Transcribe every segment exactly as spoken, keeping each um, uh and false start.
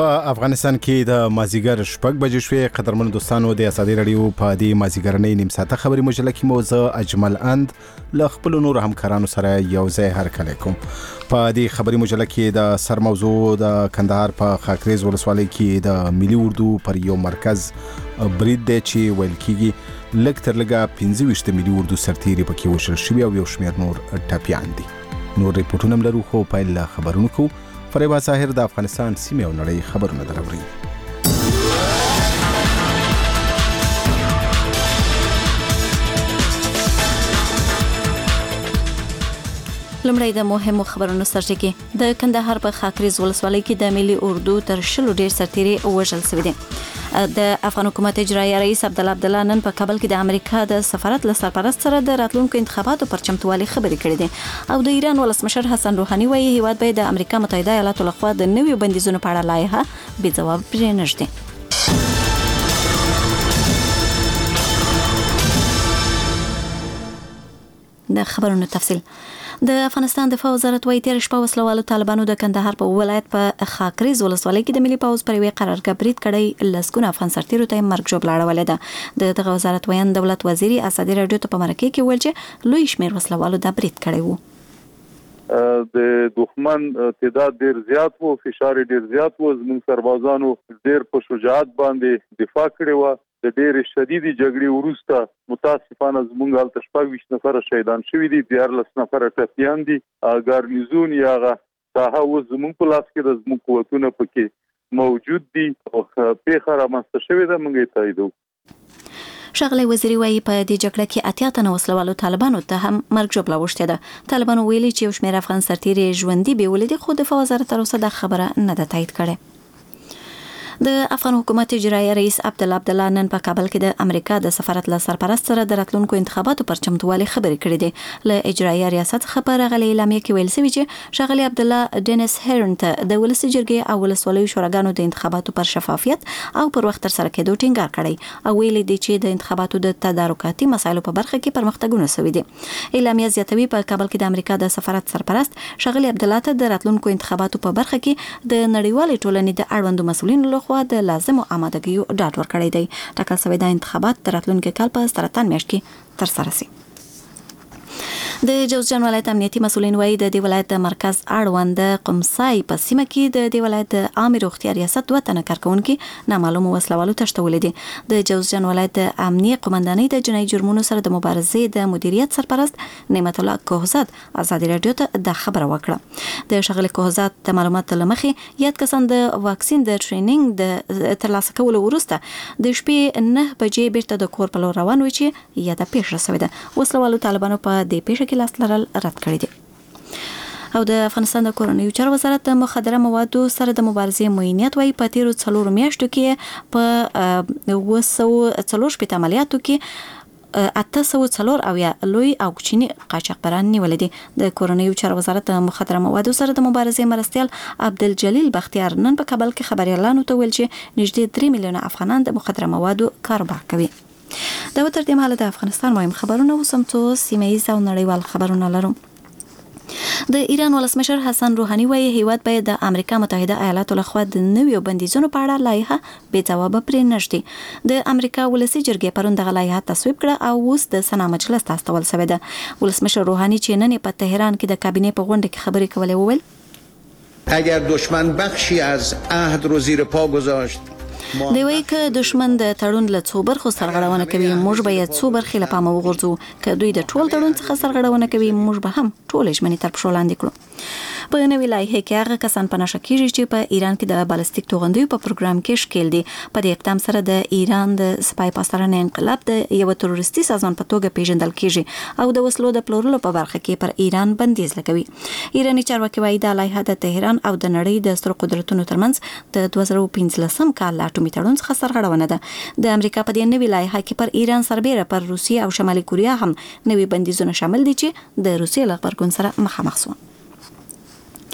په افغانستان کې د مازیګر شپږ بجې شوې. قدرمن دوستانو، د ازادي رادیو په دې مازیګرنۍ نیم ساعته خبري مجله کې موزه اجمل اند له خپل نور همکارانو سره یو ځای هرکلی کوم. په دې خبري مجله کې د سر موضوع د کندهار په خاکریز ولسوالۍ کې د ملي اردو پر یو مرکز برید دی چې ویل کېږي لږ تر لږه پنځه ویشت ملي اردو سرتیري پکې وشل شوي او یو شمېر نور ټپیان دي. نور ریپورټونه هم لرو، خو پیل له خبرونو کوو. فریبا ظاهر د افغانستان سیمې او نړۍ خبرونه دراوړي. لمړی د مهمو خبرونو سرټکی. د کندهار په خاکریز ولسوالۍ کې د ملي اردو تر شلو ډیر سرتیري وژل شوي دي. د افغان حکومت اجرایي رئیس عبدالله عبدالله نن په کابل کې د امریکا د سفارت له سرپرست سره د راتلونکو انتخاباتو پر چمتووالي خبرې کړې دي او د ایران ولسمشر حسن روحاني وایي هیواد به د امریکا متحده ایالاتو لخوا د نویو بندیزونو په اړه لایحه بې ځواب پرې نږدي. د خبرونو تفصیل. د افغانستان دفاع وزارت وايي تیر شپه وسلوالو طالبانو د کندهار په ولایت په خاکریز ولسوالۍ کې د ملي پوځ پر یوې قرارګاه برید کړی، لسګونه افغان سرتیرو ته مرګ ژوبله اړولې ده. د دغه وزارت ویان دولت وزیري ازادي رادیو ته په مرکه کې ویل چې لوی شمېر وسلوالو دا برید کړی وو. د دښمن تعداد ډیر زیات وو، فشار ډیر زیات وو، زموږ سربازانو ډیر په شجاعت باندې دفاع کړې وه. د ډېرې شدیدې جګړې وروسته متاسفانه زموږ هلته شپږ ویشت نفره شهیدان شوي دي، دیارلس نفره ټپیان دي. ګارنیزون یا هغه ساحه اوس زموږ په لاس کې ده، زموږ قوتونه پکې موجود دي او پیښه رامنځته شوې ده، موږ یې تاییدوو. ښاغلی وزیري وایي په دې جګړه کې اتیا تنه وسلوالو طالبانو ته هم مرګ ژوبله اوښتې ده. طالبانو ویلي چې یو شمېر افغان سرتیري ژوندي بیولې دي، خو دفاع وزارت تر اوسه دا خبره نه ده تایید کړې. د افغان حکومت اجرایي رئیس عبدالله عبدالله نن په کابل کې د امریکا د سفارت له سرپرست سره د راتلونکو انتخاباتو پر چمتووالي خبرې کړې دي. له اجرایي ریاست څخه په راغلې اعلامیه کې ویل شوي چې ښاغلي عبدالله ډینس هیرن ته د ولسي جرګې او ولسوالیو شوراګانو د انتخاباتو پر شفافیت او پر وخت ترسره کېدو ټینګار کړی او ویلي دي چې د انتخاباتو د تدارکاتي مسایلو په برخه کې پرمختګونه شوي دي. اعلامیه زیاتوي په کابل کې د امریکا د سفارت سرپرست ښاغلي عبدالله ته د راتلونکو انتخاباتو په برخه کې د نړیوالې ټولنې د اړوندو مسؤلینو لخوا د لازمو آمادګیو ډاډ ورکړی دی. ټاکل شوی د انتخابات د راتلونکي کال په سرطان میاشت کې ترسره شي. د جوزجان ولایت امنیتي مسؤلین وایي د دې ولایت د مرکز اړوند قمصای په سیمه کې د دې ولایت د عامه روغتیا ریاست دوه تنه کارکونکي نامعلومو وسلوالو تښتولې دي. د جوزجان ولایت د امنیه قومندانۍ د جنایي جرمونو سره د مبارزې د مدیریت سرپرست نعمت الله کوهزاد ازادي رادیو ته د خبره وکړه. د شغله کوهزاد د معلوماتو لمخې یاد کسان د واکسین د ټرینینګ د ترلاسه کولو وروسته د شپې نه بجې بیرته د کور په لور روان وي چې یاده پیښه شوې ده. وسلوالو طالبانو په دې پیښه کې لاس لرل رد کړی دي. او د افغانستان د کورنیو چارو وزارت د مخدره موادو سره د مبارزې معینیت وایي په تیرو څلورو میاشتو کې په اوه سوه څلور شپېته عملیاتو کې اته سوه څلور اویا لوی او کوچني قاچاقبران نیولې دي. د کورنیو چارو وزارت د مخدره موادو سره د مبارزې مرستیال عبدالجلیل بختیار نن په کابل کې خبريالانو ته ویل چې نږدې درې میلیونه افغانان د مخدره موادو کاروبار کوي. دا تر دې مهاله د افغانستان مهم خبرونه وسم څو سیمه‌ایز او نړیوال خبرونه لرو. د ایران ولسمشر حسن روحاني وایي هیواد باید د امریکا متحده ایالاتو لخوا د نویو بندیزونو په اړه لایحه بې ځوابه پرې نږدي. د امریکا ولسي جرګې پرون دغه لایحه تصویب کړه او اوس د سنا مجلس ته استول شوې ده. ولسمشر روحاني چې نن په تهران کې د کابینې په غونډه کې خبرې کولې وویل اگر دشمن بخشی از عهد رو زیر پا گذاشت دی وایي که دشمن د تړون له څو برخو سرغړونه کوي موږ به یې څو برخې له پامه وغورځو، که دوی د ټول تړون څخه سرغړونه کوي موږ به هم ټولې ژمنې تر پښو لاندې کړو. په نوې لایحه کې هغه کسان په نښه کېږي چې په ایران کې د بالستیک توغندیو په پروګرام کې ښکېل دي. په دې اقدام سره د ایران د سپای پاسدارانه انقلاب د یو تروریستي سازمان په توګه پیژندل کېږي او د وسلو د پلورلو په برخه کې پر ایران بندیز لګوي. ایرانی چارواکي وایي دا لایحه د تهران او د نړۍ د سترو قدرتونو ترمنځ د دوه زره پنځلسم کال اټومي تړون څخه سرغړونه ده. د امریکا په دې نوې لایحه کې پر ایران سربېره پر روسیه او شمالي کوریا هم نوې بندیزونه شامل دي چې د روسیې له غبرګون سره مخامخ شول.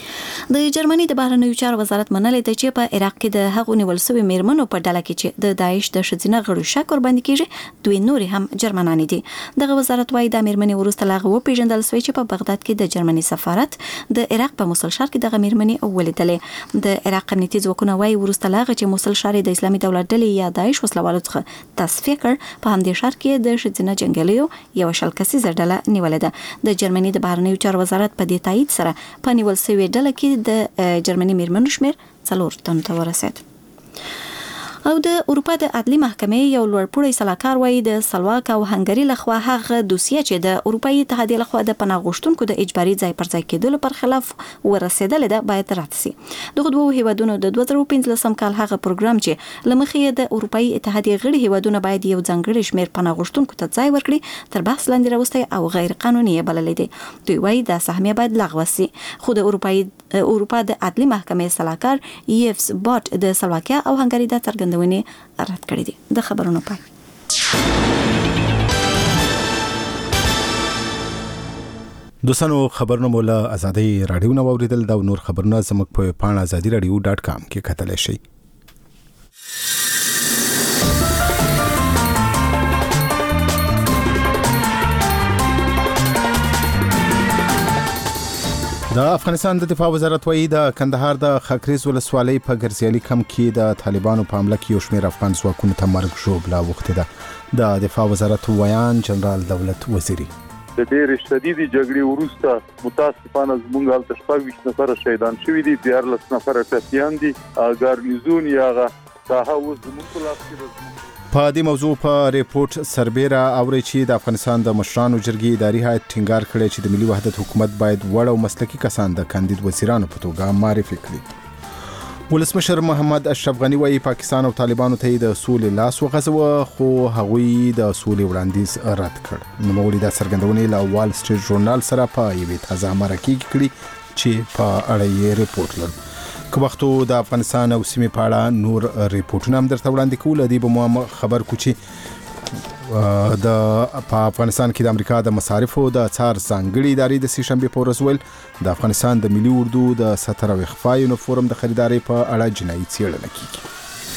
د جرمني د بهرنیو چارو وزارت منلې ده چې په عراق کې د هغو نیول شوی میرمنو په ډله کې چې د داعش د ښځینه غړو شک ورباندې کیږي دوی نور هم جرمنانې دي. دغه وزارت وايي د میرمنې وروسته لاغه و پیژندل شوی چې په بغداد کې د جرمني سفارت د عراق په موصل ښار کې دغه میرمنې ولیدلې. د عراق امنیتي ځواکونه وايي وروسته لاغه چې موصل ښار د اسلامي دولت ډلې یا داعش وسلوالو څخه تصفیه کړ په همدې ښار کې د ښځینه جنګیالیو یو شل کسیزه ډله نیولې ده. د جرمني د بهرنیو چارو وزارت په دې تایید سره په نیول شوی ډله کې د جرمني میرمنو شمیر څلور تنو ته ورسید. او د اروپا د عدلي محکمې یو لوړپوړی سلاکار وایي د سلواک او هنګري لخوا هغه دوسیه چې د اروپאי اتحادیې لخوا د پناه غوښتونکو د اجباري ځای پر ځای کېدلو پر خلاف ورسېدلې ده باید رد شي. دغه دوه هیوادونو د دوه زره پنځلسم کال هغه پروګرام چې لمخې د اروپאי اتحادیې غړي هیوادونه باید یو ځانګړي شمیر پناه غوښتونکو ته ځای ورکړي تر بحث لاندې راوستي او غیر قانوني بللې دي. دوی وایي د سهمیه باید لغوه شي. خو د اروپאי اروپا د عدلي محکمې سلاکار یفس بات د سلواکیا او هنګري د څرګندونې رد کړی دي. د خبرونو پای. دوستانو خبرونه مولا ازادي رادیو نو اوریدل دا نور خبرونه زموږ په پاڼه ازادي رادیو ډاټ کام کې کتلی شئ. د افغانستان د دفاع وزارت وايي د کندهار د خاکریز ولسوالۍ په ګرځیالي کم کې د طالبانو په حمله کې یو شمېر افغان ځواکونو ته مرګ ژوبله اوښتې ده. د دفاع وزارت ویان جنرال دولت وزیري د ډېرې شدیدې جګړې وروسته متاسفانه زموږ هلته شپږ ویشت نفره شهیدان شوي دي، دیارلس نفره ټپیان دي. ګارنیزون یا هغه ساحه اوس زموږ په لاس کې ده. په دې موضوع په ریپورت سربیره اوري چې د افغانستان د مشرانو جرګې اداري هیئت ټینګار کړی چې د ملي وحدت حکومت باید وړ او مسلکي کسان د کاندید وزیرانو په توګه معرفي کړي. ولسمشر محمد اشرف غنی وايي پاکستان او طالبانو ته د سولې لاس وغځوه خو هغوی د سولې وړاندیز رد کړ. نوموړي د څرګندونې له وال سټریټ ژورنال سره په یوې تازه مرکه کې کړي چې په اړه یې ریپورت لري. که وختو د افغانستان او سیمې په اړه نور ریپورتونه هم درته وړاندې کوو. دی به مو خبر کو چې د په افغانستان کې د امریکا د مصارفو د څار ځانګړي ادارې د سې شنبې په ورځ ویل د افغانستان د ملي اردو د ستر او اخفا یونیفورم د خریدارۍ په اړه جنایي څېړنه کیږي.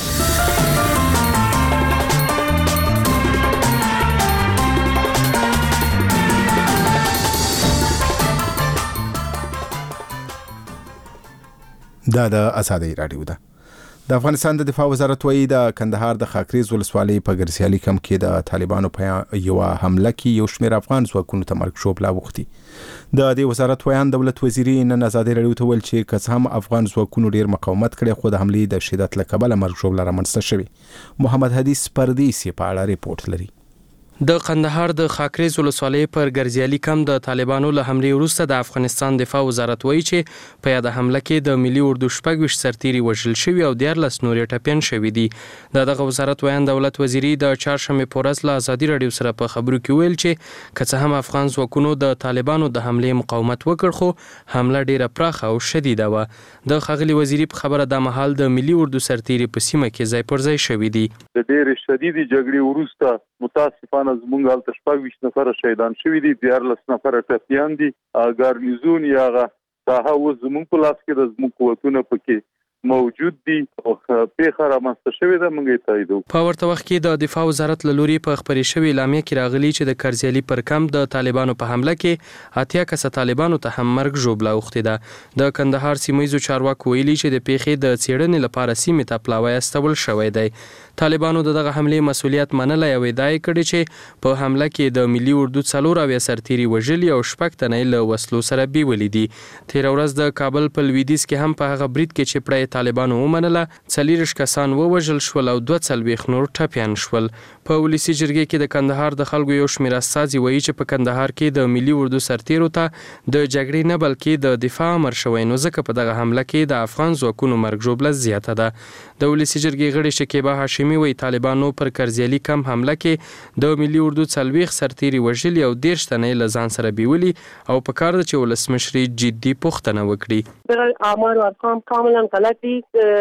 دا د ازادي رادیو ده. د افغانستان د دفاع وزارت وايي د کندهار د خاکریز ولسوالۍ په ګرځیالي کم کې د طالبانو په یو حمله کې یو شمېر افغان ځواکونو ته مرګ ژوبله اوښتي. د دې وزارت ویان دولت وزیري نن ازادي رادیو ته ویل چې که هم افغان ځواکونو ډیر مقاومت کړی خو د حملې د شدت له کبله مرګ ژوبله رامنځته شوې. محمد حدیث پردیسي په اړه ریپورت لري. د قندهار د خاکریز ولسوالۍ پر ګرځیالي کم د طالبانو له حملې وروسته د افغانستان دفاع وزارت وایي چې په یاد حمله کې د ملي اردو شپږ ویشت سرتیري وژل شوي او دیارلس نورې ټپیان شوي دي. د دغه وزارت ویان دولت وزیري د چهارشنبې په ورځ له ازادي رادیو سره په خبرو کې ویل چې که څه هم افغان ځواکونو د طالبانو د حملې مقاومت وکړ خو حمله ډیره پراخه او شدیده وه. د ښاغلي وزیري په خبره دا مهال د ملي اردو سرتیري په سیمه کې ځای پر ځای شوي دي. د ډېرې شدیدې جګړې وروسته متاسفانه زموږ هلته شپږ ویشت نفره شهیدان شوي دي، دیارلس نفره ټپیان دي. ګارنیزون یا هغه ساحه اوس زموږ په لاس کې ده، زموږ قوتونه پکې موجود دي او پیښه رامنځته شوې ده، موږ یې تاییدوو. په ورته وخت کې د دفاع وزارت له لوري په خپرې شوې اعلامیه کې راغلي چې د کرزیالي پر کم د طالبانو په حمله کې اتیا کسه طالبانو ته هم مرګ ژوبله اوښتې ده. د کندهار سیمهیزو چارواکو ویلي چې د پیښې د څېړنې لپاره سیمې ته پلاوی استول شوی دی. طالبانو د دغه حملې مسؤلیت منلی او ادعا یې کړې چې په حمله کې د ملي اردو څلور اویا سرتیري وژلي او شپږ تنه یې له وسلو سره بیولي دي. تېره ورځ د کابل په لویدیځ کې هم په هغه برید کې چې پړه طالبانو ومنله څلېرویشت کسان ووژل شول او دوه څلوېښت نور ټپیان شول. په ولسي جرګې کې د کندهار د خلکو یو شمېر استازي وایي چې په کندهار کې د ملي اردو سرتیرو ته د جګړې نه بلکې د دفاع امر شوی، نو ځکه په دغه حمله کې د افغان ځواکونو مرګ ژوبله زیاته ده. د ولسي جرګې غړي شکیبا هاشمي وایي طالبانو پر کرزیالي کم حمله کې د ملي اردو څلوېښت سرتیري وژلي او دېرش تنه یې له ځان سره بیولي او په کار ده چې ولسمشري جدي پوښتنه وکړي. دغه آمار او ارقام کاملا غلط دي.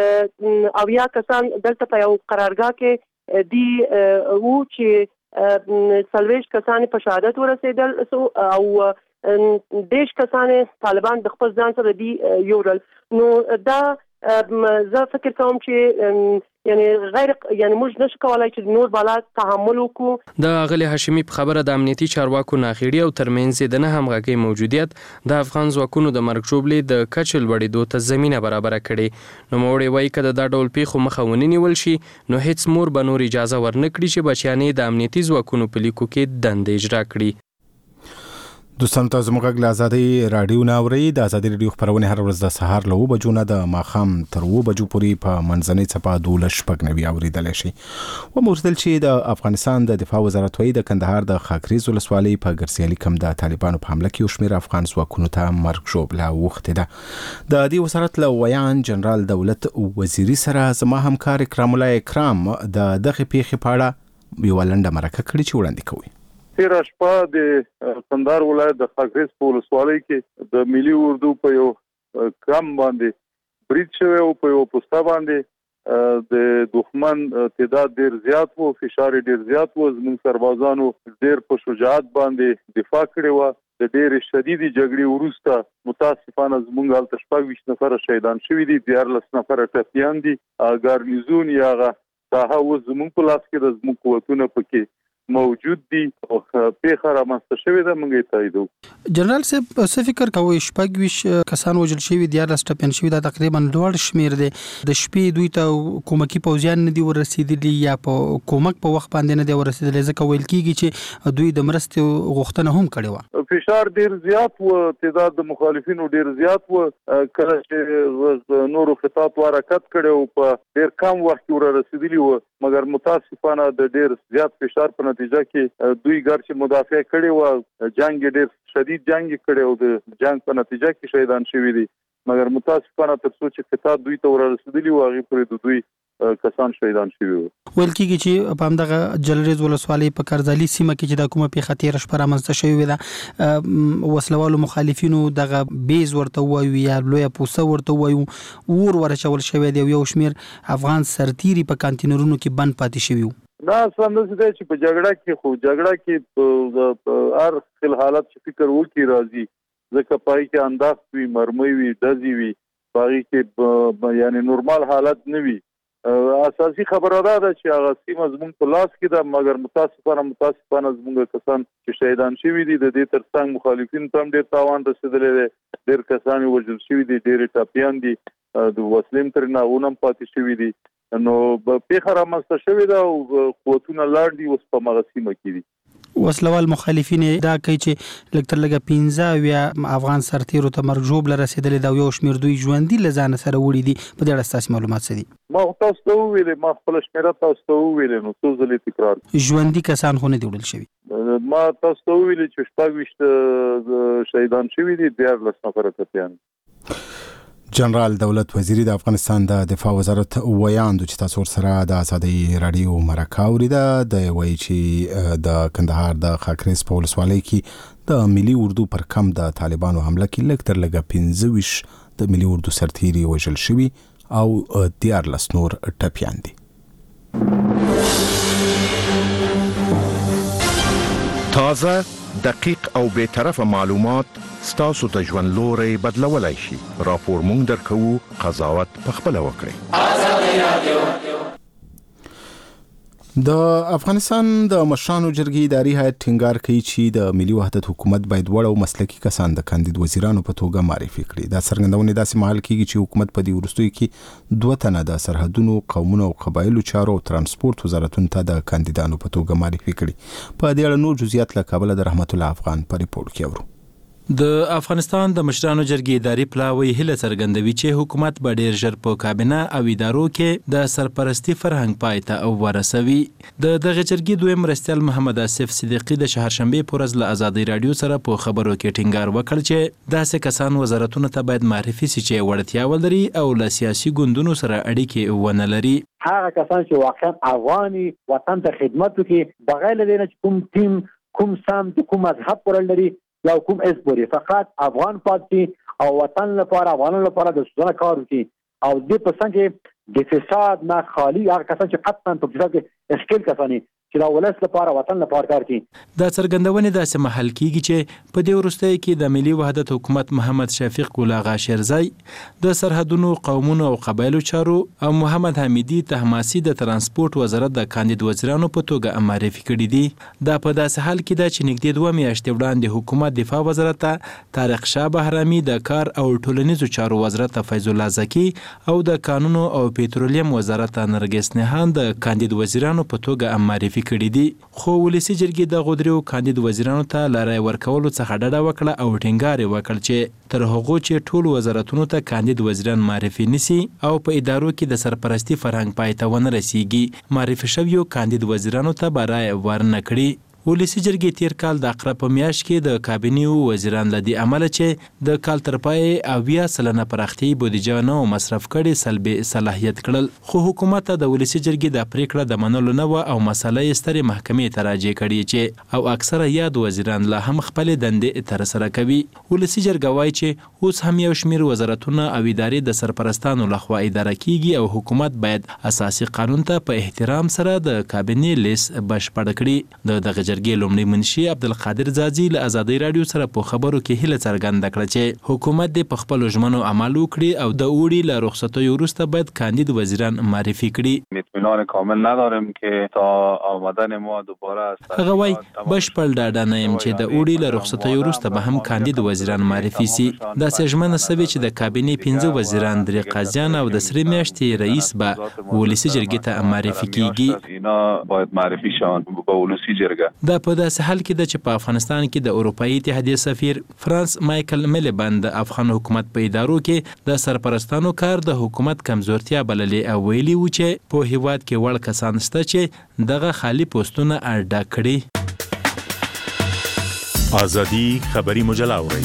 اویا کسان دلته په یو قرارګاه کې دی وو چې څلوېښت کسان په شهادت ورسېدل او دیش کسان طالبان د خپل ځان سره دی یورل نو دا زه فکر کوم چې یعنی غیر یعنی موږ نشو کولای چې نور بالا تحمل وکړو. د غلي هاشمي په خبره د امنیتي چارواکو ناخېړي او ترمنځ د نه همغږي موجودیت د افغان ځواکونو د مرګ ژوبلې د کچل وړېدو ته زمينه برابر کړي. نو موړې وایي کده دا ډول پیښو مخه ونیول شي نو هیڅ مور به نور اجازه ورنکړي چې بچیانې د امنیتي ځواکونو په لیکو کې دندې اجرا کړي. دوستان تاسو زموږ له ازادي رادیو ناوړي د ازادي رادیو خبرونه هر ورځ د سهار له بجو نه د ماخام تر و بجو پورې په منځنۍ صفه دولس شپږ نوي اوریدل شي. و مرتل چې د افغانستان د دفاع وزارت وایي د کندهار د خاکریز ولسوالۍ په ګرسیالي کم د طالبانو په حمله کې یو شمېر افغان ځواکونو ته مرګ ژوبله وخته ده. د دې وزارت له ویان جنرال دولت وزیری سره زما همکار اکرام الله اکرام د دغه پیښې په اړه یو لنډه مرکه کړې چې وړاندې کوي. تیر شپه د کندهار ولایت د خاکریز په ولسوالۍ کې د ملي اردو په یو کم باندې برید شوی او په یو پوسټه باندې د دښمن تعداد ډیر زیات وو، فشار ډیر زیات وو. زموږ سربازانو ډیر په شجاعت باندې دفاع کړې وه. د ډیر شدیدي جګړې وروسته متاسفانه زموږ هلته شپږ ویشت نفره شهیدان شوي دي، دیارلس نفره ټپیان دي. ګارنیزون یا هغه ساحه اوس زموږ په لاس کې د زموږ قوتونه پکې موجود دي او پیښه رامنځته شوې ده. موږ یې تاییدو. جنرال صاحب څه فکر کوئ شپږ ویشت کسان وژل شوي دیارلس ټپیان شوي دا تقریبا لوړ شمیر دی. د شپې دوی ته کومکي پوځیان نه دي ورسېدلي یا په کومک په وخت باندې نه دی ورسېدلی ځکه ویل کېږي چې دوی د مرستې غوښتنه هم کړې وه. فشار ډیر زیات و، تعداد د مخالفینو ډیر زیات و. کله چې نورو خطاط حرکت کړي او په ډیر کم وخت کې ورسېدلي و، مګر متاسفانه د ډیر زیات فشار په نتیجه کې دوی ګرچې مدافع کړي و، جنگ ډیر شدید جنگ کړي او د جنگ په نتیجه کې شهیدان شوي دي. مګر متاسفانه تر څو چې خطاط دوی ته ورسېدلي و هغې پورې د دوی کسان شهیدان شوي وو. ویل کېږي چې په همدغه جلریز ولسوالۍ په کرزالي سیمه کې چې دا کومه پیښه تېره شپه رامنځته شوې ده وسلوالو مخالفینو دغه بیز ورته ووایو یا لویه پوسه ورته ووایو اور ورچول شوی دی او یو شمېر افغان سرتیري په کانتینرونو کې بند پاتې شوي وو. دا اصلا داسې دی چې په جګړه کې خو جګړه کې په هر خل حالت چې فکر وکړي راځي، ځکه پای کې انداز وي، مرمۍ وي، ډزې وي، پای کې یعنی نورمال حالت نه وي. اساسي خبره دا ده چې هغه سیمه زموږ په لاس کې ده، مګر متاسفانه متاسفانه زموږ کسان چې شهیدان شوي دي د دې ترڅنګ مخالفین ته هم ډېر تاوان رسېدلی دی، ډېر کسان یې وژل شوي دي، ډېرې ټپیان دي، د وسلې ترې ناغونه هم پاتې شوي دي. نو پیښه رامنځته شوې ده او قوتونه لاړ دي اوس په مغه سیمه کې دي. وسلوال مخالفین دا کوي چې لږ تر لږه پنځه اویا افغان سرتیرو ته مرګ ژوبله رسېدلې ده او یو شمېر دوی ژوندي له ځانه سره وړي دي. په دې اړه ستاسې معلومات څه دي؟ ما تاسو ته وویلې، ما خپله شمېره تاسو ته وویلې، نو څو ځلې تکرار. ژوندي کسان خو نه دي وړل شوي. ما تاسو ته وویلې چې شپږ ویشت شهیدان شوي دي، دیارلس نفره ټپیان. جنرال دولت وزیری د افغانستان د دفاع وزارت ویاندو چې تاسو سره د ازادي رادیو مرکه اوریده د وایي چې د کندهار د خاکریز په ولسوالۍ کې د ملي اردو پر کم د طالبانو حمله کې لږ تر لږه پنځه ویشت د ملي اردو سرتیري وژل شوي او دیارلس نور ټپیان دي. تازه، دقیق او بی‌طرفه معلومات ستاسو ته ژوند لوري بدلولای شي. راپور مونږ درکوو، قضاوت پخپله وکړئ. د افغانستان د مشرانو جرګې اداري هیئت ټینګار کوي چې د ملي وحدت حکومت باید وړ او مسلکي کسان د کاندید وزیرانو په توګه معرفي کړي. دا څرګندونه داسې مهال کېږي چې حکومت په دې وروستیو کې دوه تنه د سرحدونو، قومونو او قبایلو چارو او ترانسپورت وزارتونو ته د کاندیدانو په توګه معرفي کړي. په دې اړه نور جزئیات له کابل د رحمت الله افغان په ریپورت کې اورو. د افغانستان د مشرانو جرګې اداري پلاوی هله څرګندوي چې حکومت به ډیر ژر په کابینه او ادارو کې د سرپرستی فرهنګ پای ته ورسوي. د دغه جرګې دویم مرستیال محمد آصف صدیقی د شهرشنبه په ورځ له ازادي رادیو سره په خبرو کې ټینګار وکړ چې داسې کسان وزارتونو ته باید معرفي شي چې وړتیا ولري او له سیاسي ګوندونو سره اړیکې ونه لري. هغه کسان چې واقعا افغاني وطن ته خدمت کوي بغیر له دې چې کوم ټیم، کوم سمت، کوم مذهب ورلري یا کوم اسپوري، فقط افغان پاتې او وطن لپاره، افغانانو لپاره د سوزنه کار وکړي او دې په څنګ کې د فساد نه خالی هغه کسان چې قطعا په فساد کې اشکال کسانی چې دا ولس لپاره وطن لپاره کار کوي. دا څرګندونې داسې محل کیږي چې په دې وروستیو کې د ملي وحدت حکومت محمد شفیق ګل اغا شیرزای د سرحدونو قومونو او قبایلو چارو او محمد حمیدی تحماسي د ترانسپورت وزارت د کاندید وزیرانو په توګه معرفي کړي دي. دا په داسې حال کې ده چې نږدې دوه میاشتې وړاندې حکومت دفاع وزارت ته طارق شاه بهرامي د کار او ټولنیزو چارو وزارت ته فیض الله زکی او د قانونو او پېټرولیم وزارت ته نرګس نهان د کاندید وزیرانو په توګه معرفي کړي دي. خو ولسی جرګې د غودریو کاندید وزیرانو ته لارای ورکولو څخه ډډه وکړه او ټینګار وکړ چې تر هغو چې ټول وزارتونو ته کاندید وزیران معرفي نسی او په ادارو کې د سرپرستی فرهنګ پای ته ونه رسیږي، معرفي شویو کاندید وزیرانو ته برای ورنه کړي. ولسی جرګې تیر کال د اقرب په میاشت کې د کابینې وزیران لدی عمل چې د کال تر پای اویا سلنه پراختیايي بودیجه نه مصرف کړي سلبي صلاحیت کړل. خو حکومت د ولسی جرګې د پریکړه د منلو نه و او مسله سترې محکمې ته راجع کړي چې او اکثره یاد وزیران لا هم خپل دندې تر سره کوي. ولسی جرګه وایي چې اوس هم یو شمیر وزارتونه او ادارې د سرپرستانو لخوا اداره کیږي او حکومت باید اساسي قانون ته په احترام سره د کابینې لیست بشپړ کړي. د دغه جرګې لومړي منشي عبدالقادر زازي له آزادۍ رادیو سره په خبرو کې هیله څرګنده کړه چې حکومت دې په خپلو ژمنو عمل وکړي او د اوړي له رخصتیو وروسته باید کاندید وزیران معرفي کړي. اطمینان کامل نداریم که تا آمدن ما دوباره هغه وایي بشپړ ډاډه نه یم چې د اوړي له رخصتیو وروسته به هم کاندید وزیران معرفي سي. داسې ژمنه سوې چې د کابینې پنځه وزیران درې قاضیان او د سرې میاشتې رئیس به ولسي جرګې ته معرفي کیږي. اینا باید معرفي شون به ولسي جرګه. دا په داسې حال کې ده چې په افغانستان کې د اروپایي اتحادیې سفیر فرانس مایکل میلیبند د افغان حکومت په ادارو کې د سرپرستانو کار د حکومت کمزورتیا بللې او ویلي و چې په هیواد کې وړ کسان شته چې دغه خالی پوسټونه اډا کړي. ازادي خبري مجله اوري.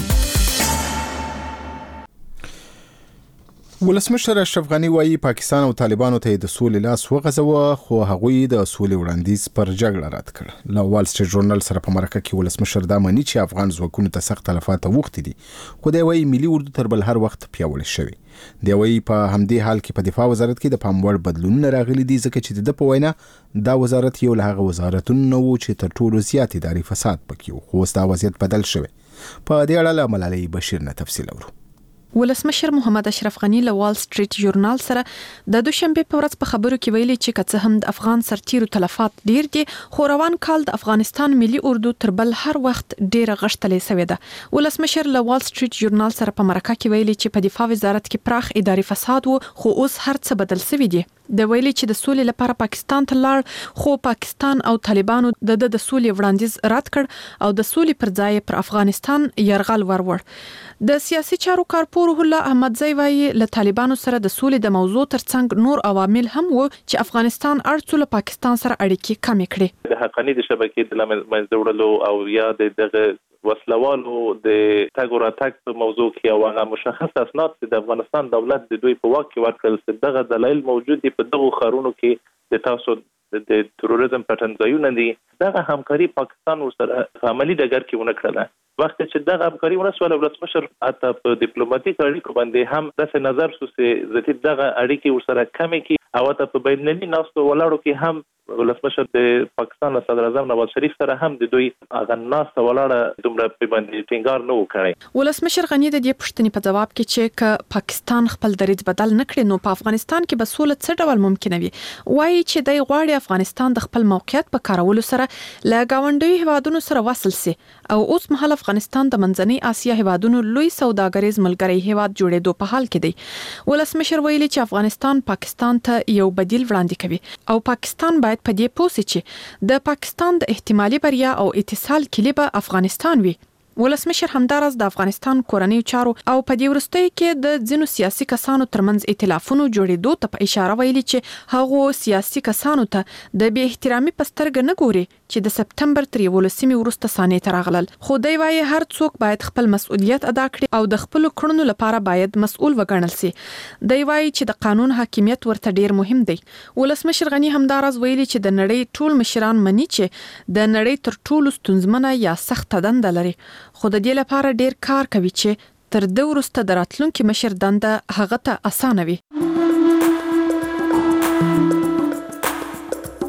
ولسمشر اشرف غنی وایي پاکستان او طالبانو ته د سولې لاس وغځوه خو هغوی د سولې وړاندیز پر جګړه رد کړ. له وال سټریټ ژورنال سره په مرکه کې ولسمشر دا مني چې افغان ځواکونو ته سخت تلفات وخت دي خو دی وایي ملي اردو تر بل هر وخت پیاوړی شوی. دی وایي په همدې حال کې په دفاع وزارت کې د پام وړ بدلونونه راغلي دي ځکه چې د په وینا دا وزارت یو له هغه وزارتونو و چې تر ټولو زیات اداري فساد پکې و خو اوس دا وضعیت بدل شوی. په دې اړه له ملالۍ بشیر نه تفصیل اورو. ولسمشر محمد اشرف غنی له وال سټریټ ژورنال سره د دوشنبه په ورځ په خبرو کې ویلي چې کڅه هم د افغان سرتیرو تلفات ډیر دي خو روان کال د افغانستان ملي اردو تر بل هر وخت ډیره غشتلې سوې ده. ولسمشر له وال سټریټ ژورنال سره په مرکه کې ویلي چې په دفاع وزارت کې پراخ اداري فساد وو خو اوس هر څه بدل شوی دی. د ویلي چې د سولې لپاره پاکستان ته لاړ خو پاکستان او طالبانو د د سولې وړاندیز رد کړ او د سولې پر ځای پر افغانستان يرغل ورور. د سیاسي چارو کارپور الله احمدزی وایي له طالبانو سره د سولې د موضوع ترڅنګ نور عوامل هم وو چې افغانستان اړتیا له پاکستان سره اړیکې کمې کړې. د حقاني د شبکې د منځ وړلو او یا د وسلوالو د تګ راتګ په موضوع کې او هغه مشخص اسناد چې د افغانستان دولت د دوی په واک کې ورکړل چې دغه دلایل موجود دي په دغه خارونو کې د تاسو د تروریزم پټنځایونه دي. دغه همکاري پاکستان سره عملی ډګر کې ونه کړله. وخت چې دغه همکاري ورسوله ولسمشر اته په ډیپلوماټیک اړیکو باندې هم د نظر سو چې زتی دغه اړیکې ورسره کمې کی او ته په بینالمللي ناستو ولاړو کې هم ولسمشر د پاکستان صدر اعظم نواز شریف سره هم د دوی هغه ناست ولاړه دومره په باندې ټینګار نه وکړي. ولسمشر غنی د دې پوښتنې په جواب کې چې ک پاکستان خپل دریځ بدل نه کړي نو په افغانستان کې به سوله څه ډول ممکن وي. وایي چې د غواړي افغانستان د خپل موقعیت په کارولو سره له گاونډي هیوادونو سره وصل سي او اوس مهال افغانستان د منځنۍ اسیا هیوادونو لوی سوداګریز ملګری هیواد جوړېدو په حال کې دی. ولسمشر ویلي چې افغانستان پاکستان ته یو بدیل وړاندې کوي او پاکستان باید په دې پوه شي چې د پاکستان د احتمالي بریا او اتصال کلی به افغانستان وي. ولسمشر همدارس د افغانستان کورنۍ چارو او په دې وروستۍ کې د ځینو سیاسي کسانو ترمنځ ائتلافونو جوړېدو ته په اشاره ویلي چې هغه سیاسي کسانو ته د بې احترامي پسترګ نه ګوري چې د سپتمبر تر یولسمې وروسته سانې ته راغلل. خو دی وايي هر څوک باید خپل مسؤلیت ادا کړي او د خپل کړنو لپاره باید مسؤل وګڼل شي. دی وايي چې د قانون حاکمیت ورته ډیر مهم دی. ولسمشر غنی همدارس ویلي چې د نړۍ ټول مشران مني چې د نړۍ تر ټولو ستونزمنه یا سخت دنده لري خو د دې لپاره ډیر کار کوي چې تر د ورسته د راتلونکي مشر دنده هغه ته اسانه وي.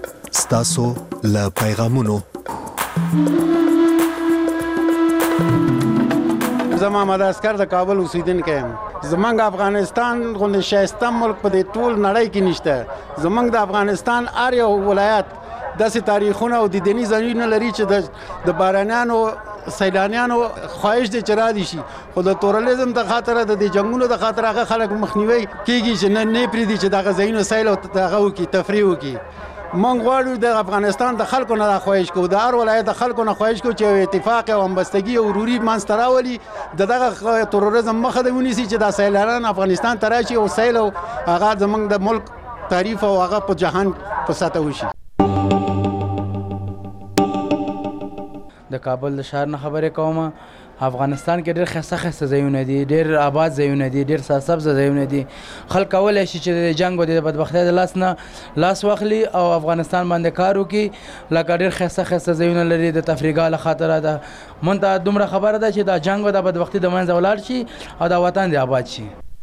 ستاسو له پیغامونو. زما مداسکر د کابل اوسیدونکی یم. زمونږ افغانستان غوندې ښایسته ملک په دې ټول نړۍ کې نشته. زمونږ د افغانستان هر یو ولایت داسې تاریخونه او د دیني ځایونه لري چې د بارانیانو سیلانیانو خواهش دی چې را دي شي، خو د تورلیزم د خاطره د دې جنګونو د خاطره هغه خلک مخنیوي کېږي چې نه نه پرېږدي چې دغه ځایونه سیل او دغه وکړي، تفریح وکړي. موږ غواړو د افغانستان د خلکو نه خواهش کوو، د هر ولایت د خلکو نه خواهش کوو چې اتفاق او همبستګي او وروري منځته راولي، د دغه تروریزم مخه دې ونیسي چې دا سیلانیان افغانستان ته راشي او سیل او هغه زموږ د ملک تعریف او هغه په جهان په سطح وشي. د کابل د ښار نه خبرې کوم. افغانستان کې ډېر ښایسته ښایسته ځایونه دي، ډېر آباد ځایونه دي، ډېر سرسبزه ځایونه دي. خلک کولی شي چې د جنګ او د بدبختۍ د لاس نه لاس واخلي او افغانستان باندې کار وکړي. لکه ډېر ښایسته ښایسته ځایونه لري د تفریحګاه له خاطره. ده مونږ ته دومره خبره ده چې دا جنګ او د بدبختي د منځه ولاړ شي او دا وطن دې آباد شي.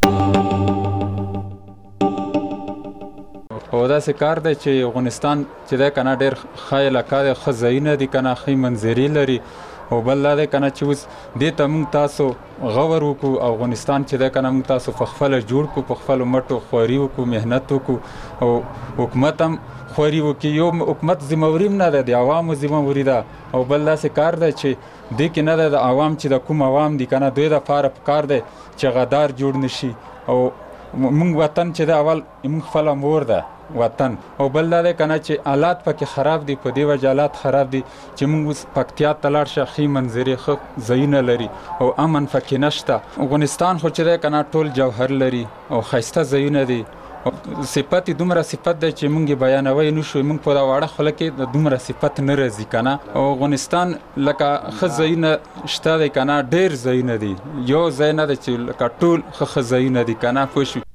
او داسې کار دی چې افغانستان چې دی که نه ډېر ښه علاقه دی، ښه ځایونه دي که نه، ښې منظرې لري. او بل دا دی که نه چې اوس دې ته موږ تاسو غور وکړو، افغانستان چې دی که نه موږ تاسو په خپله جوړ کړو، په خپلو مټو خواري وکړو، محنت وکړو او حکومت هم خواري وکړي. یو حکومت ذمهوري هم نه ده، د عوامو ذمهوري ده. او بل داسې کار دی چې دې کې نه ده د عوام چې د کوم عوام دي که نه، دوی دپاره پکار دی چې غدار جوړ نه شي. او موږ وطن چې دی اول موږ خپله مور ده وطن. او بل دا دی که نه چې حالات پکې خراب دي، په دې وجه حالات خراب دي چې موږ اوس پکتیا ته لاړ شه، ښې منظرې ښه ځایونه لري او امن پکې نشته. افغانستان خو چې دی که نه ټول جوهر لري او ښایسته ځایونه دي. صفت دومره صفت دی چې موږ یې بیانوی نه شو، موږ په دا واړه خوله کې د دومره صفت نه راځي که نه. او افغانستان لکه ښه ځایونه شته دی که نه، ډېر ځایونه دي، یو ځای نه دی چې لکه ټول ښه ښه ځایونه دي که نه، پوه شو.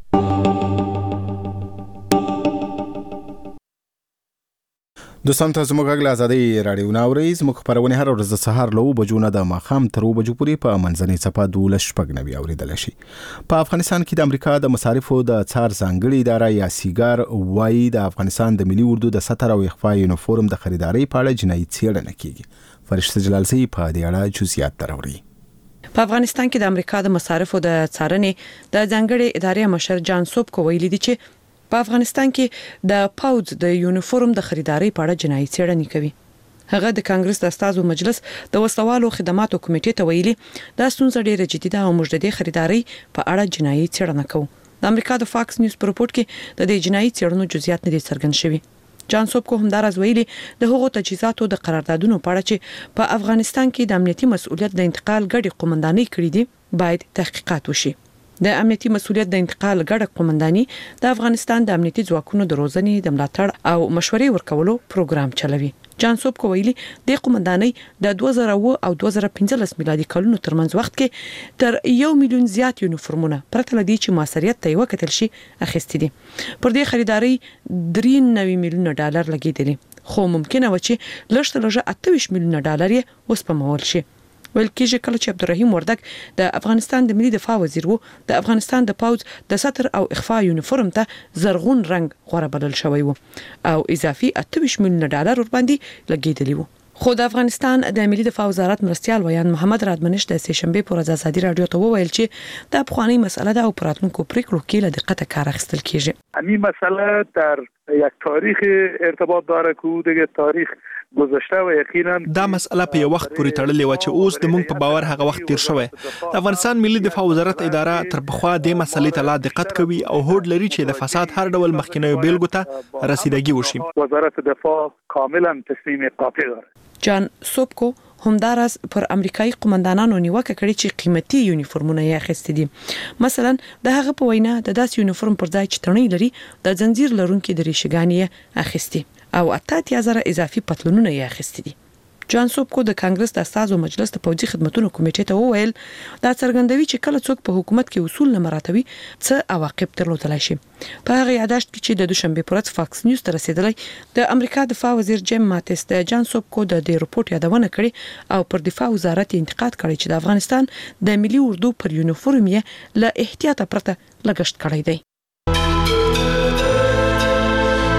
دوستان تاسو موږ غږ له ازادۍ راډیو نه اورئ. زموږ خپرونې هره ورځ د سهار له اووه بجو نه د ماښام تر اووه بجو پورې په منځنۍ څپه دولس شپږ نوي اورېدلی شي. په افغانستان کې د امریکا د مصارفو د څار ځانګړې اداره یا سیګار وایي د افغانستان د ملي اردو د سطر او اخفا یونیفورم د خریدارۍ په اړه جنایي څېړنه کیږي. فرشته جلالزی په دې اړه جزئیات راوړي. په افغانستان کې د امریکا د مصارفو د څارنې د ځانګړې ادارې مشر جان سوبکو ویلي دي چې په افغانستان کې د پاوز د یونیفورم د خریدارۍ په اړه جنایي څېړنې کوي. هغه د کانګرس د استازو مجلس د وسلوالو خدماتو کمیټې ته ویلي دا ستونزه ډېره جدي ده او موږ د دې خریدارۍ په اړه جنایي څېړنه کوو. د امریکا د فاکس نیوز په رپورټ کې د دې جنایي څېړنو جزئیات نه دي څرګند شوي. جان سوبکو همدارز ویلي د هغو تجهیزاتو د قراردادونو په اړه چې په افغانستان کې د امنیتي مسؤلیت د انتقال ګډې قومندانۍ کړې دي باید تحقیقات وشي. د امنیتي مسؤلیت د انتقال ګډه قومنداني د افغانستان د امنیتي ځواکونو د روزنې د ملاتړ او مشورې ورکولو پروګرام چلوي. جان سوبکو ویلي د قومندانۍ د دوه زره اووه او دوه زره پنځلس میلادي کلونو ترمنځ وخت کې تر یو میلیون زیات یونیفورمونه پرته لدی چې مؤثریت ته وکتل شي اخیستي دي. پر دې خریداري درې نوي میلیونه ډالر لګیدلي، خو ممکنه و چې لږ تر لږه اته ویشت میلیونه ډالر یې وسپمول شي. ویل کېږي کله چې عبدالرحیم وردګ د افغانستان د ملي دفاع وزیر وو، د افغانستان د پاوز د سطر او اخفا یونیفورم ته زرغون رنگ غوړه بلل شوی وو او اضافي اته ویشت میلیونه ډالر ور باندې لګیدلی وو. خو د افغانستان د ملي دفاع وزارت مرستيال ویان محمد رادمنش د سې شنبه پر ورځ ازادي رادیو ته وویل چې د افغاني مسله د اپراتونکو پریکړو کې له دقت کار اخیستل کیږي. همین مسئله در یک تاریخ ارتباط داره که دیگه تاریخ گذشته و یقینا دا مسئله په یو وخت پورې تړلې و چې اوس د مونږ په باور هغه وخت تیر شوی. د افغانستان ملي دفاع وزارت اداره تر پخوا د مسلې ته لا دقت کوي او هوډ لري چې د فساد هر ډول مخکینیو بیلګو ته رسیدګي وشي. وزارت دفاع کاملا تصمیم قاطع داره. جان سوبکو همدارس پر امریکایي قومندانانو نیوکه کړې چې قیمتي یونیفورمونه یې اخیستي دي. مثلا د هغه په وینا د داس یونیفورم پر ځای چې تڼۍ لري د زنجیر لرونکي د ریشګانې اخیستي او اته اتیا زره اضافي پتلونونه یې اخیستي دي. جان سوبکو د کانګرس د استازو مجلس د پوځي خدماتو کمیټې ته وویل دا څرګندوي چې کله څوک په حکومت کې اصول نه مراتبي څه عواقب درلودلای شي. په هغه یاداشت کې چې د دوشنبه پر ورځ فاکس نیوز ته رسیدلی د امریکا دفاع وزیر جیم ماتیس د جان سوبکو د دې رپورت یادونه کړې او پر دفاع وزارت انتقاد کړی چې د افغانستان د ملي اردو پر یونیفورم یې له احتیاط پرته لګښت کړی دی.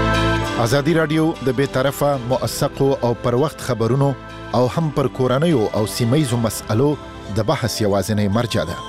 ازادي رادیو د بے طرفه موثقو او پر وخت خبرونو او هم پر کورنیو او سیمایزو مسألو د بحث یوازینی مرجع ده.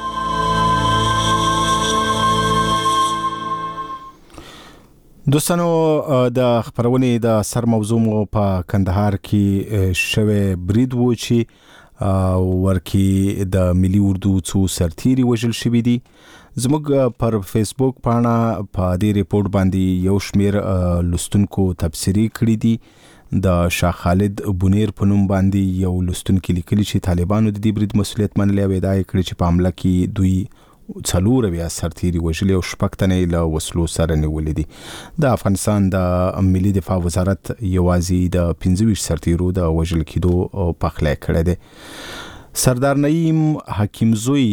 دوستانو د خبرونې د سر موضوع مو په کندهار کې شوه برید و چې ورکی د ملي اردو څو سرتيري وژل شوی دي. زموږ پر فیسبوک پاڼه په دې ریپورت باندې یو شمیر لستونکو تبصری کړی دي. د شاه خالد بونیر په نوم باندې یو لستونکو لیکلی چې طالبانو د دې برید مسولیت منلی او ادعا کړې چې په حمله کې دوی څلور بیا سرتيري وژلي او شپږ تنې له وسلو سره نیولې دي. د افغانستان د ملي دفاع وزارت یوازې د پنځه ویشت سرتیرو د وژل کېدو پخلی کړی دی. سردار نعیم حکیمزوی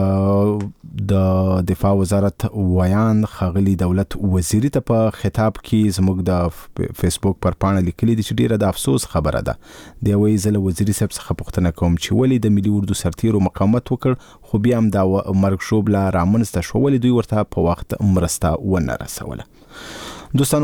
د دفاع وزارت ویان خاغلی دولت وزیری ته په خطاب کې زموږ د فیسبوک پر پاڼه لیکلي دي چې ډیره د افسوس خبره ده. د یوې ځله وزیری صاحب څخه پوښتنه کوم چې ولې د ملي اردو سرتیرو مقاومت وکړ خو بیا هم دا مرګ شوبله رامنځته شو، ولې دوی ورته په وخت مرسته ونه رسوله. دوستانو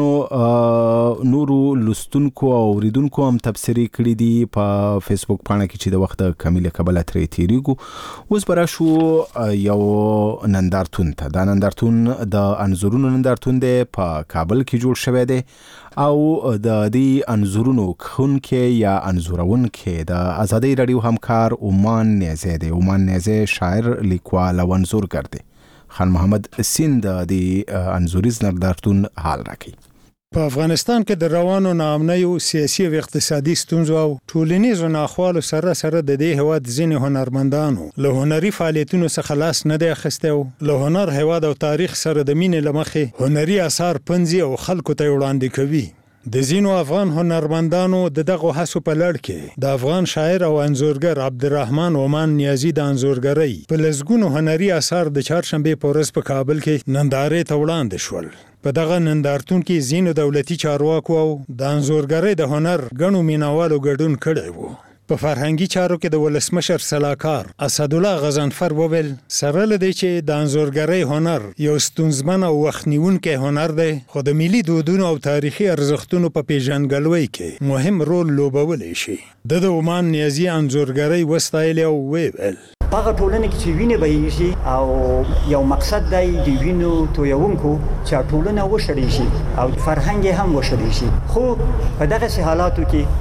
نورو لستونکو او اوریدونکو هم تبصری کړی دي په فیسبوک پاڼه کې چې د وخت کمیله قبل ترې تیریږو. اوس برا شو یو نندارتون ته. دا نندارتون د انځورونو نندارتون دی، په کابل کې جوړ شوی دی او د دې انځورونو خونکې یا انځورونکې د ازادي رادیو همکار عمان نیازی دی. عمان نیازی شاعر، لیکوال او انځورګر دی. خان محمد سیند د انځوریز نندارتون حال راکړي. په افغانستان کې د روانو ناامنیو سیاسي او اقتصادي ستونزو او ټولنیزو ناخوالو سره سره د دې هواد ځینې هنرمندانو له هنري فعالیتونو څخه لاس نه دی اخیستی او له هنر، هواد او تاریخ سره د مینې له مخې هنري اثار پنځي او خلکو ته وړاندې کوي. د ځینو افغان هنرمندانو د دغه هڅو په لړ کې د افغان شاعر او انځورګر عبدالرحمن عمان نیازی د انځورګرۍ په لسګونو هنري اثار د چهارشنبې په ورځ په کابل کې نندارې ته وړاندې شول. په دغه نندارتون کې ځینو دولتي چارواکو او د انځورګرۍ د هنر ګڼو مینوالو ګډون کړی و. په فرهنګي چارو کې د ولسمشر سلاکار اسدالله غضنفر وویل سره لدی چې د انځورګرۍ هنر یو ستونزمن او وخت نیونکی هنر دی، خو د ملي دودونو او تاریخي ارزښتونو په پیژندګلوۍ کې مهم رول لوبولی شي. د د عمان نیازی انځورګرۍ وستایل او ویل هغه ټولنه کې چې وینې بهیږي او یو مقصد دی د وینو تویونکو چې ټولنه وشړي شي او فرهنګ هم وشړي شي. خو په دغه حالاتو کې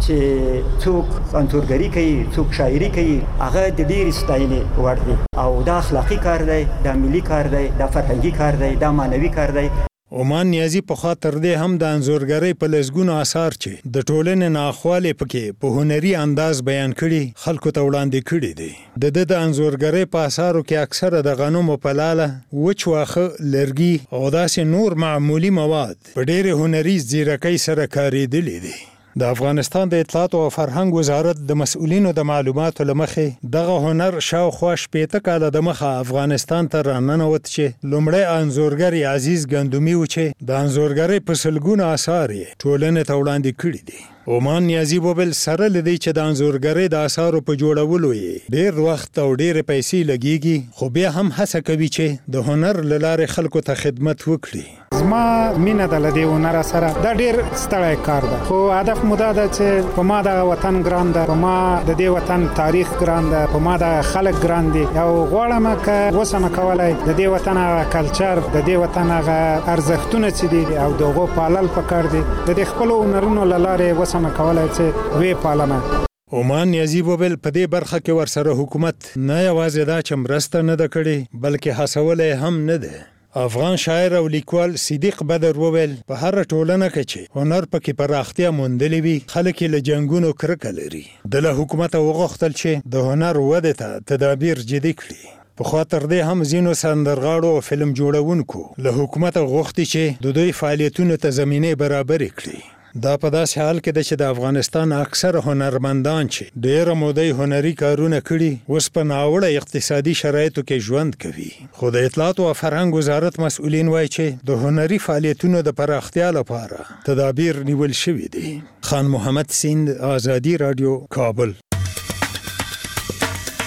چې څوک انځورګری کوي، څوک شاعري کوي، هغه د ډېر ستایل وړ دی او دا اخلاقی کار دی، دا ملي کار دی، دا فرهنګي کار دی، دا معنوي کار دی. عمان نیازی په خاطر دی هم د انځورګرۍ په لسګونو اثار چې د ټولنې ناخوالې پکې په هنري انداز بیان کړي خلکو ته وړاندې کړي دي. د د د انځورګرۍ په اثارو کې اکثره د غنمو په لاله، وچ واخه، لرګي او داسې نور معمولی مواد په ډېرې هنري ځیرکۍ سره کارېدلي دي. د افغانستان د اطلاعات او فرهنګ وزارت د مسؤلینو د معلوماتو لمخې دغه هنر شاوخوا شپېته کاله د مخه افغانستان ته راننوت چې لومړی انځورګر عزیز ګندومي و چې د انځورګرۍ په سلګونو اثار یې ټولنې ته وړاندې کړي دي. عمان نیازی وویل سره لدی چې د انځورګرۍ د اثارو په جوړولو یې ډېر وخت او ډېرې پیسې لګیږي، خو بیا هم هڅه کوي چې د هنر له لارې خلکو ته خدمت وکړي. زما مینه د لدی هنر سره دا ډېر ستړی کار ده، خو هدف مو دا ده چې په ما د وطن ګران ده، په ما د دې وطن تاریخ ګران ده، په ما د خلک ګران دي او غواړم چې وسمه کولای د دې وطن هغه کلچر، د دې وطن هغه ارزښتونه چې دي او دغه پالل پکار دي، د دې خپل هنرونو له لارې سم کولای چې وی پالنه. عمان نیازی وویل په دې برخه کې ورسره حکومت نه یوازې دا چې مرسته نه ده کړې بلکې هڅولی هم نه ده. افغان شاعر او لیکوال صدیق بدر وویل په هر ټولنه کې چې هنر پکې پراختیا موندلې وي خلک له جنگونو کرکه لري. د له حکومت وغوښتل چې د هنر وده ته تدابیر جدي کړي. په خاطر دې هم ځینو سندرغاړو او فلم جوړونکو له حکومت غوښتي چې د دوی فعالیتونو ته زمینه برابر کړي. دا په داسې حال کې ده چې د افغانستان اکثر هنرمندان چې ډېره موده هنري کارونه کړي اوس په ناوړه اقتصادي شرایطو کې ژوند کوي. خو د اطلاعات او فرهنګ وزارت مسؤلین وایي چې د هنري فعالیتونو د پراختیا لپاره تدابیر نیول شوي دي. خان محمد سیند، آزادي رادیو، کابل.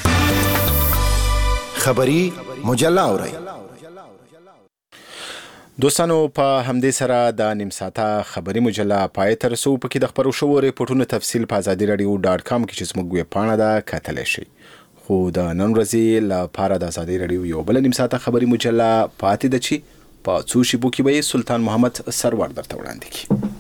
خبری مجله اورئ. دوستانو په همدې سره د نیم ساعته خبري مجله پای ته رسو. پکې د خبرو شوو ریپورتونو تفصیل په ازادي رادیو ډاټ کام کې چې زموږ ویب پاڼه ده کتلی شئ. خو د نن ورځې لپاره د ازادي رادیو یو بل نیم ساعته خبري مجله پاتې ده چې په څو شیبو کې به سلطان محمد سرور درته وړاندې کړي.